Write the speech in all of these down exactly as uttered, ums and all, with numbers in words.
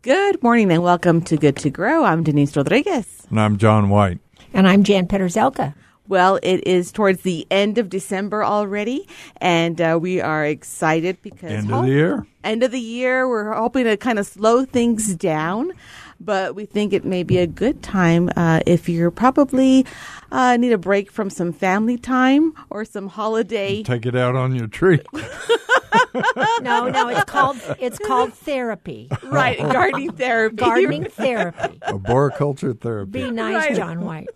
Good morning and welcome to Good to Grow. I'm Denise Rodriguez. And I'm John White. And I'm Jan Peterzelka. Well, it is towards the end of December already, and uh, we are excited because... End of the year. End of the year. We're hoping to kind of slow things down, but we think it may be a good time uh, if you're probably uh, need a break from some family time or some holiday... Take it out on your tree. No, no, it's called it's called therapy. Right, gardening therapy. Gardening therapy. Arboriculture therapy. Be nice, Right. John White.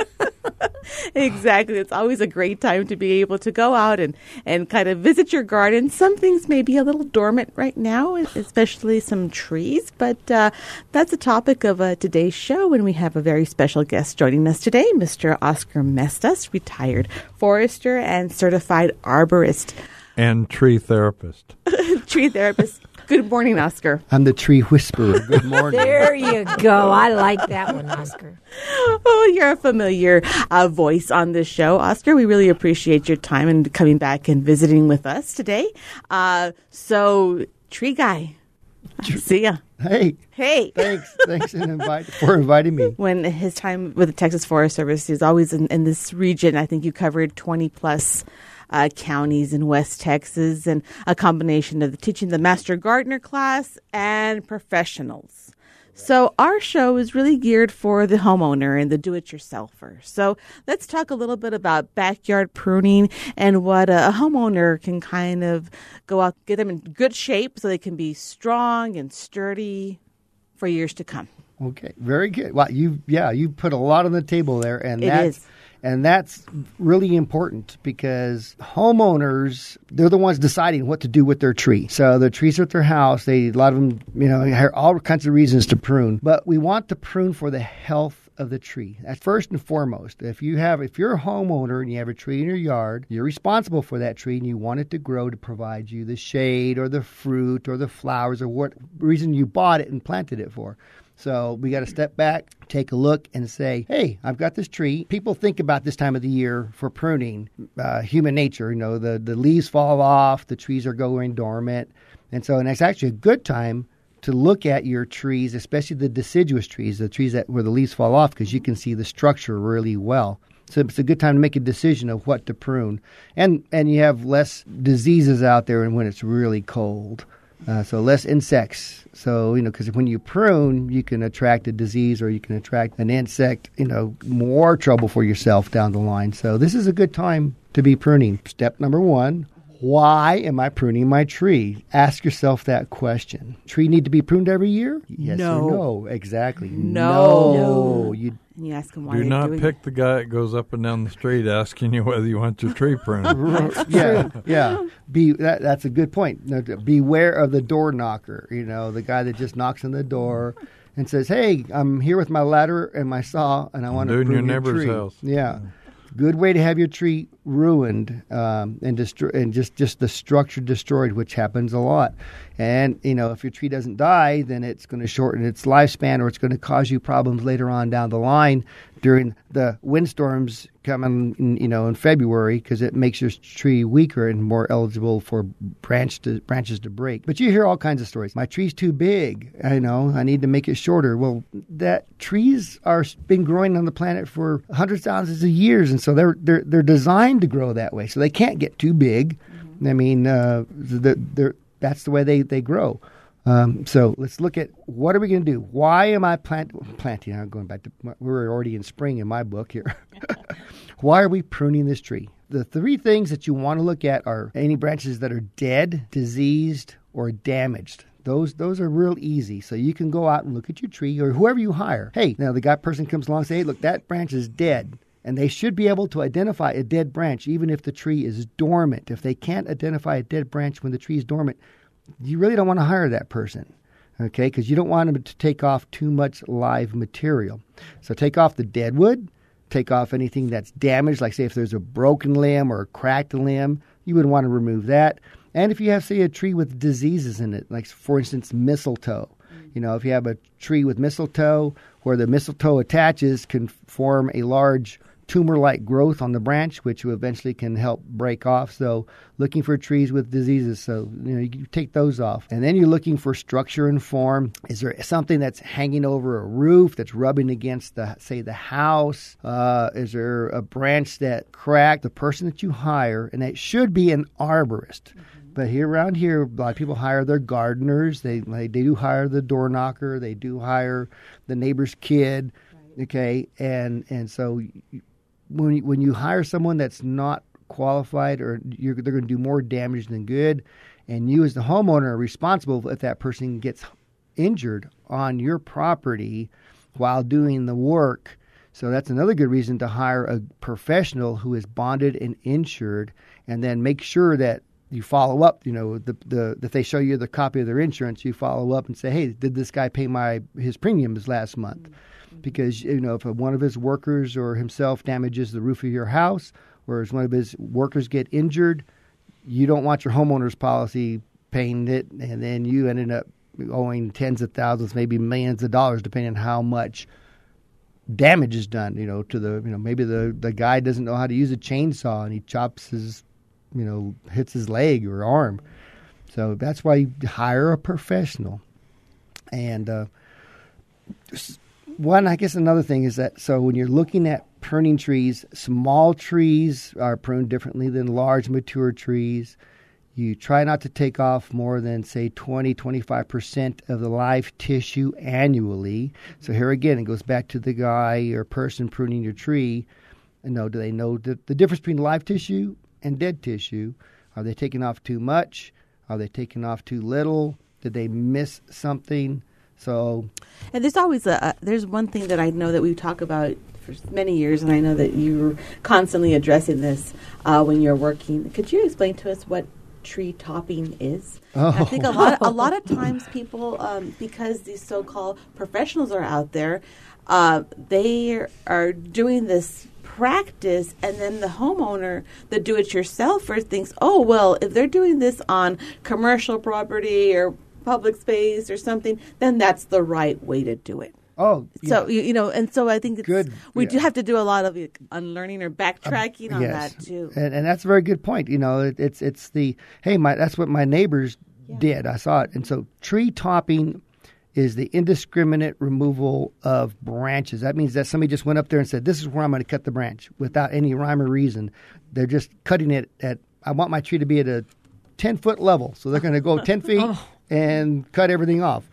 Exactly. It's always a great time to be able to go out and, and kind of visit your garden. Some things may be a little dormant right now, especially some trees, but uh, that's the topic of uh, today's show, and we have a very special guest joining us today, Mister Oscar Mestas, retired forester and certified arborist. And tree therapist. Tree therapist. Good morning, Oscar. I'm the tree whisperer. Good morning. There you go. I like that one, Oscar. Oh, you're a familiar uh, voice on this show, Oscar. We really appreciate your time and coming back and visiting with us today. Uh, so, Tree Guy, see ya. Hey. Hey. Thanks. Thanks and invite, for inviting me. When his time with the Texas Forest Service, he's always in, in this region. I think you covered twenty plus Uh, counties in West Texas, and a combination of the teaching the Master Gardener class and professionals. So our show is really geared for the homeowner and the do-it-yourselfer. So let's talk a little bit about backyard pruning and what a, a homeowner can kind of go out, get them in good shape so they can be strong and sturdy for years to come. Okay. Very good. Well, you, yeah, you put a lot on the table there, and It that's, is. and that's really important because homeowners, they're the ones deciding what to do with their tree. So the trees at their house, they, a lot of them, you know, have all kinds of reasons to prune, but we want to prune for the health of the tree. That's first and foremost. If you have, if you're a homeowner and you have a tree in your yard, you're responsible for that tree and you want it to grow to provide you the shade or the fruit or the flowers or what reason you bought it and planted it for. So we got to step back, take a look, and say, hey, I've got this tree. People think about this time of the year for pruning, uh, human nature. You know, the, the leaves fall off, the trees are going dormant. And so and it's actually a good time to look at your trees, especially the deciduous trees, the trees that where the leaves fall off, because you can see the structure really well. So it's a good time to make a decision of what to prune. And, and you have less diseases out there when it's really cold. Uh, so less insects. So, you know, because when you prune, you can attract a disease or you can attract an insect, you know, more trouble for yourself down the line. So this is a good time to be pruning. Step number one, why am I pruning my tree? Ask yourself that question. Tree need to be pruned every year? Yes No. or no? Exactly. No. No. You And you ask him why Do they're not doing pick it. the guy that goes up and down the street asking you whether you want your tree pruned. yeah, yeah. Be that, that's a good point. No, to- beware of the door knocker. You know, the guy that just knocks on the door and says, "Hey, I'm here with my ladder and my saw, and I want to doing prune your your neighbor's tree." house. Yeah. Good way to have your tree ruined um, and destroy, and just, just the structure destroyed, which happens a lot. And, you know, if your tree doesn't die, then it's going to shorten its lifespan or it's going to cause you problems later on down the line during the windstorms coming, in, you know, in February, because it makes your tree weaker and more eligible for branch to, branches to break. But you hear all kinds of stories. My tree's too big. I know. I need to make it shorter. Well, that trees are been growing on the planet for hundreds of thousands of years, and so they're they're they're designed to grow that way. So they can't get too big. Mm-hmm. I mean, uh, they're, they're, that's the way they, they grow. Um, so let's look at what are we going to do? Why am I plant, planting? I'm going back to, we're already in spring in my book here. Why are we pruning this tree? The three things that you want to look at are any branches that are dead, diseased, or damaged. Those those are real easy. So you can go out and look at your tree or whoever you hire. Hey, now the guy person comes along and say, hey, look, that branch is dead. And they should be able to identify a dead branch even if the tree is dormant. If they can't identify a dead branch when the tree is dormant, you really don't want to hire that person, okay, because you don't want them to take off too much live material. So take off the dead wood, take off anything that's damaged, like say if there's a broken limb or a cracked limb, you would want to remove that. And if you have, say, a tree with diseases in it, like, for instance, mistletoe. You know, if you have a tree with mistletoe where the mistletoe attaches can form a large tumor-like growth on the branch, which eventually can help break off. So looking for trees with diseases. So, you know, you take those off. And then you're looking for structure and form. Is there something that's hanging over a roof that's rubbing against, the, say, the house? Uh, is there a branch that cracked? The person that you hire, and it should be an arborist. Mm-hmm. But here around here, a lot of people hire their gardeners. They, they, they do hire the door knocker. They do hire the neighbor's kid. Right. Okay, and and so when you, when you hire someone that's not qualified, or you're, they're going to do more damage than good, and you as the homeowner are responsible if that person gets injured on your property while doing the work. So that's another good reason to hire a professional who is bonded and insured, and then make sure that you follow up. You know, the the if they show you the copy of their insurance, you follow up and say, hey, did this guy pay my his premiums last month? Mm-hmm. Because, you know, if one of his workers or himself damages the roof of your house, or if one of his workers get injured, you don't want your homeowner's policy paying it, and then you ended up owing tens of thousands, maybe millions of dollars, depending on how much damage is done. You know, to the you know maybe the the guy doesn't know how to use a chainsaw and he chops his you know, hits his leg or arm. So that's why you hire a professional. And uh, one, I guess another thing is that, so when you're looking at pruning trees, small trees are pruned differently than large mature trees. You try not to take off more than, say, twenty, twenty-five percent of the live tissue annually. So here again, it goes back to the guy or person pruning your tree. You know, do they know the, the difference between live tissue and dead tissue? Are they taking off too much? Are they taking off too little? Did they miss something? So, and there's always a, a there's one thing that I know that we talk about for many years, and I know that you're constantly addressing this uh, when you're working. Could you explain to us what tree topping is? Oh. I think a lot a lot of times people, um, because these so-called professionals are out there, uh, they are doing this practice, and then the homeowner, the do-it-yourselfer, thinks, oh, well, if they're doing this on commercial property or public space or something, then that's the right way to do it. Oh, so yeah. you, you know, and so I think it's good. We yeah. do have to do a lot of unlearning or backtracking um, on yes. that too. And, and that's a very good point. You know, it, it's it's the hey, my that's what my neighbors yeah. did. I saw it, and so tree topping is the indiscriminate removal of branches. That means that somebody just went up there and said, this is where I'm going to cut the branch without any rhyme or reason. They're just cutting it at, I want my tree to be at a ten-foot level. So they're going to go ten feet oh. and cut everything off,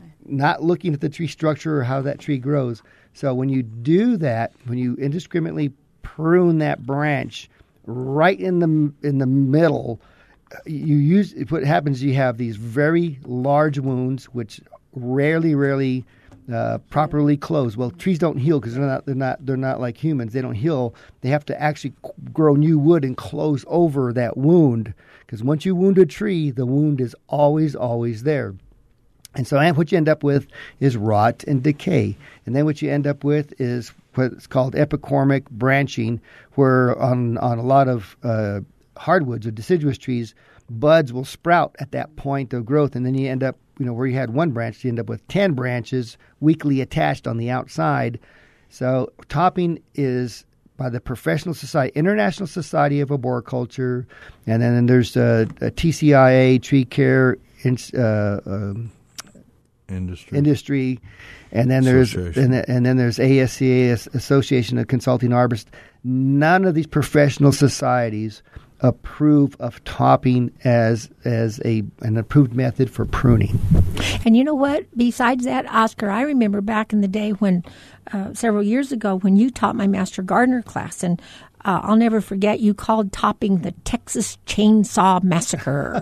not looking at the tree structure or how that tree grows. So when you do that, when you indiscriminately prune that branch right in the in the middle, you use what happens, you have these very large wounds, which rarely, rarely uh, properly close. Well, trees don't heal because they're not, they're not, they're not like humans. They don't heal. They have to actually grow new wood and close over that wound. Because once you wound a tree, the wound is always, always there. And so what you end up with is rot and decay. And then what you end up with is what's called epicormic branching, where on, on a lot of uh, hardwoods or deciduous trees, buds will sprout at that point of growth, and then you end up, you know, where you had one branch, you end up with ten branches weakly attached on the outside. So topping is by the Professional Society, International Society of Arboriculture, and then there's a, a T C I A, Tree Care uh, um, Industry. Industry, and then there's and, and then there's A S C A, Association of Consulting Arborists. None of these professional societies approve of topping as as a an approved method for pruning. And you know what? Besides that, Oscar, I remember back in the day when uh, several years ago when you taught my Master Gardener class, and uh, I'll never forget you called topping the Texas Chainsaw Massacre,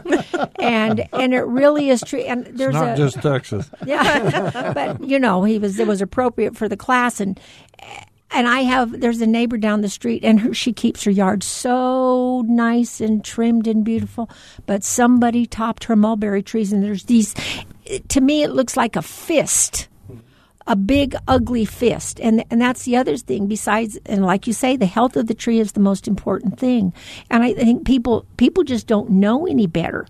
and and it really is true. And there's it's not a, just Texas, yeah, but you know he was it was appropriate for the class. and. And I have, there's a neighbor down the street, and her, she keeps her yard so nice and trimmed and beautiful. But somebody topped her mulberry trees, and there's these, to me, it looks like a fist, a big, ugly fist. And and that's the other thing, besides, and like you say, the health of the tree is the most important thing. And I think people people just don't know any better.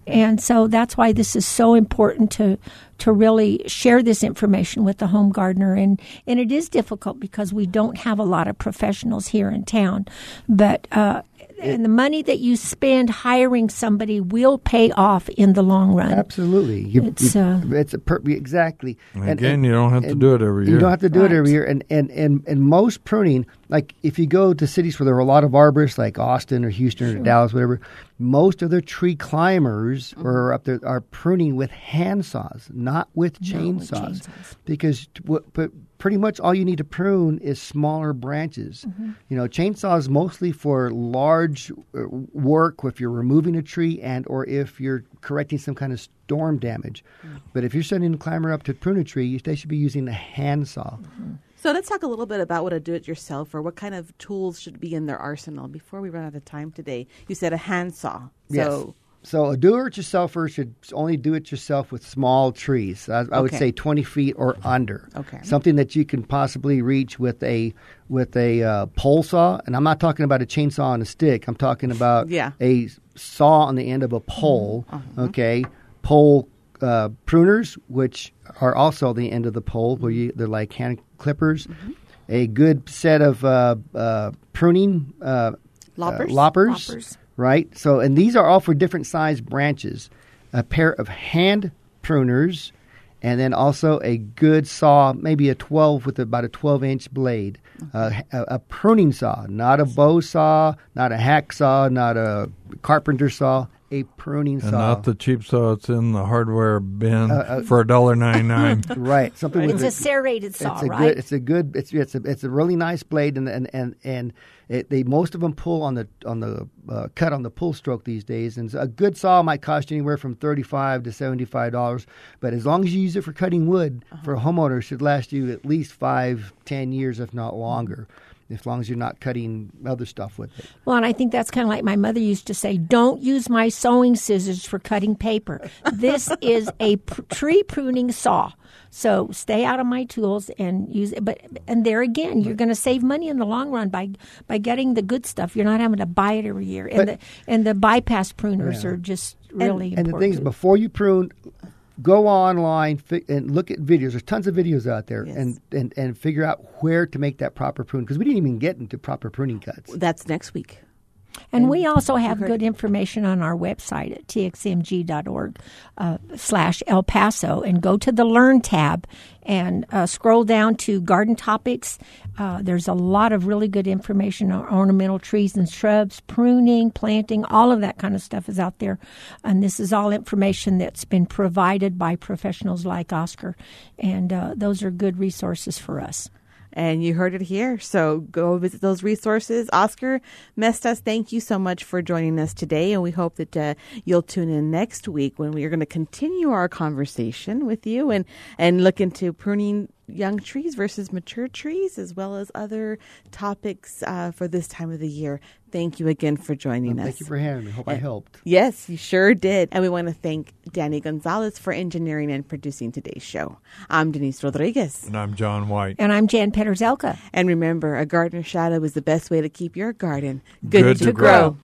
And so that's why this is so important to to really share this information with the home gardener. And, and it is difficult because we don't have a lot of professionals here in town. But uh, and the money that you spend hiring somebody will pay off in the long run. Absolutely. You, It's, you, uh, it's a per- exactly. And again, you don't have to do it every You year. don't have to do Right. it every year. And, and, and, and most pruning, like if you go to cities where there are a lot of arborists, like Austin or Houston or Dallas, whatever, most of the tree climbers Mm-hmm. are up there are pruning with hand saws, not with chainsaws, Not with chainsaws. because t- what, but pretty much all you need to prune is smaller branches. Mm-hmm. You know, chainsaws mostly for large uh, work if you're removing a tree and or if you're correcting some kind of storm damage. Mm-hmm. But if you're sending a climber up to prune a tree, you- they should be using a hand saw. Mm-hmm. So let's talk a little bit about what a do-it-yourself or what kind of tools should be in their arsenal before we run out of time today. You said a handsaw. So Yes. So a do-it-yourselfer should only do it yourself with small trees. I, I would Okay. say twenty feet or under. Okay. Something that you can possibly reach with a with a uh, pole saw, and I'm not talking about a chainsaw on a stick. I'm talking about Yeah. a saw on the end of a pole. Uh-huh. Okay, pole uh, pruners, which are also the end of the pole, where you, they're like hand clippers. Mm-hmm. A good set of uh, uh, pruning uh, Loppers? uh, loppers. Loppers. Right? So, and these are all for different size branches. A pair of hand pruners, and then also a good saw, maybe a twelve with about a twelve inch blade. Uh, a, a pruning saw, not a bow saw, not a hack saw, not a carpenter saw, a pruning And saw. not the cheap saw that's in the hardware bin uh, for a dollar ninety nine. right. Something with It's a a- serrated saw, it's a right? good. It's a good. It's it's a it's a really nice blade, and and and and it, they most of them pull on the on the uh, cut on the pull stroke these days. And a good saw might cost you anywhere from thirty five to seventy five dollars. But as long as you use it for cutting wood, for a homeowner, it should last you at least five, ten years, if not longer. As long as you're not cutting other stuff with it. Well, and I think that's kind of like my mother used to say, don't use my sewing scissors for cutting paper. This is a pr- tree pruning saw. So stay out of my tools and use it. But and there again, you're going to save money in the long run by by getting the good stuff. You're not having to buy it every year. And But- the and the bypass pruners Yeah. are just really And important. the thing is, before you prune, go online fi- and look at videos. There's tons of videos out there, Yes. and, and, and figure out where to make that proper prune. Because we didn't even get into proper pruning cuts. that's next week. And we also have heard good it. information on our website at t x m g dot org uh, slash El Paso, and go to the Learn tab and uh, scroll down to Garden Topics. Uh, there's a lot of really good information on ornamental trees and shrubs, pruning, planting, all of that kind of stuff is out there. And this is all information that's been provided by professionals like Oscar. And uh, those are good resources for us. And you heard it here. So go visit those resources. Oscar Mestas, thank you so much for joining us today. And we hope that uh, you'll tune in next week when we are going to continue our conversation with you and, and look into pruning young trees versus mature trees, as well as other topics uh, for this time of the year. Thank you again for joining Well, us. thank you for having me. Hope I And- helped. Yes, you sure did. And we want to thank Danny Gonzalez for engineering and producing today's show. I'm Denise Rodriguez. And I'm John White. And I'm Jan Petterzelka. And remember, a gardener's shadow is the best way to keep your garden good, Good to, to grow. grow.